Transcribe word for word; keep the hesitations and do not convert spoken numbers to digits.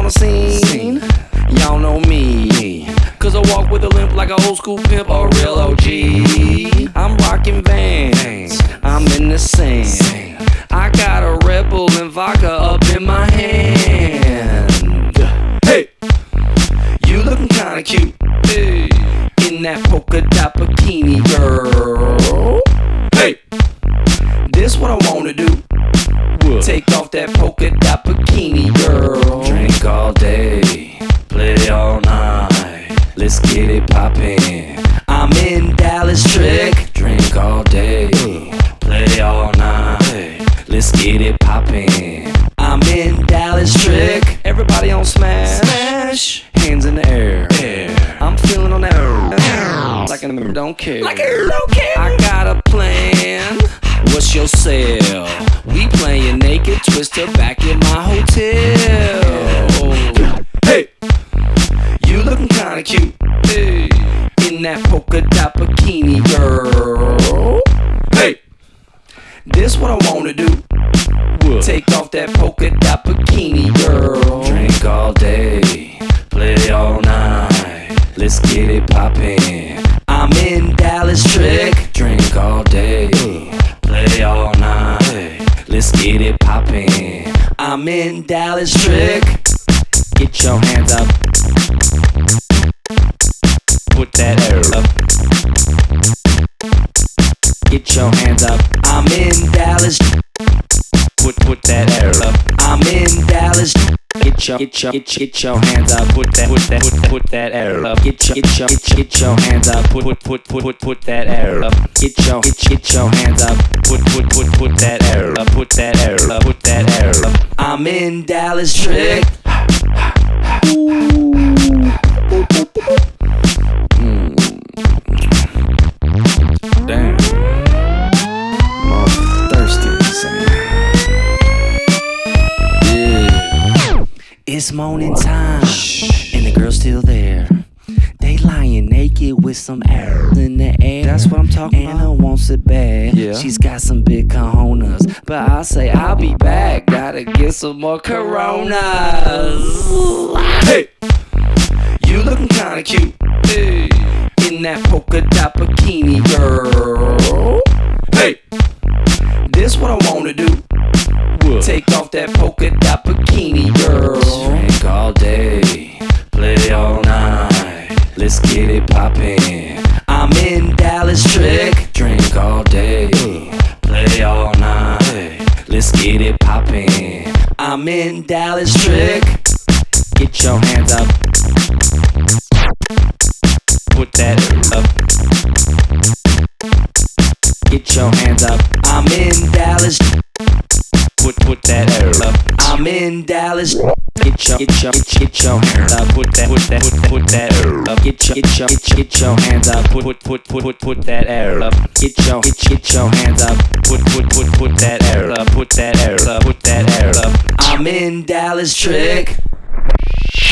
the scene. Y'all know me, cause I walk with a limp like an old school pimp or a real O G. I'm rocking Vans, I'm in the sand. I got a Red Bull and vodka up in my hand. Hey, you looking kinda cute, hey, in that polka dot bikini, girl. Hey, this what I wanna do. What? Take off that polka dot bikini, girl. Drink all day, play all night. Let's get it poppin'. I'm in Dallas Trick. Drink all day, play all night. Let's get it poppin'. I'm in Dallas Trick. Everybody on smash, smash. Hands in the air, air. I'm feeling on that air. Like I don't care, like I don't care. I got a plan. What's your sale? We playin' naked twister back in my hotel. Hey, you looking kinda cute, hey, in that polka dot bikini, girl. Hey, this what I wanna do. What? Take off that polka dot bikini, girl. Drink all day, play all night. Let's get it poppin'. I'm in Dallas Trick. Drink all day, play all night. Let's get it poppin'. I'm in Dallas Trick. Get your hands up. Put that air up. Get your hands up. I'm in Dallas. Put put that air up. I'm in Dallas. Get your get your get your, get your hands up. Put that put that put, put that air up. Get your get your get your, get your hands up. Put put put put put put that air up. Get your get your, get your hands up. Put put put put that air up. Put that air up. Put that air up. I'm in Dallas Trick. Mm. Damn. I'm all thirsty inside. Yeah. It's morning time, and the girl's still there. They lying naked with some air in the air. That's what I'm talking about. Anna wants it bad. Yeah. She's got some big cojones, but I say I'll be back. Gotta get some more Coronas. Hey, you looking kinda cute, hey, in that polka dot bikini, girl. Hey, this what I wanna do. What? Take off that polka dot bikini, girl. Drink all day, play all night. Let's get it poppin'. I'm in Dallas Trick. Drink all day, play all night. Let's get it poppin'. I'm in Dallas Trick. Get your hands up. Put that up. Get your hands up. I'm in Dallas. Put put that air up. I'm in Dallas. Get your get your get, get your hands up. Put that put that put, put that air up. Get your get your get, get your hands up. Put put put put put put that air up. Get your get, get your hands up. Put put put put that air up. Put that air up. Put that air up. I'm in Dallas Trick.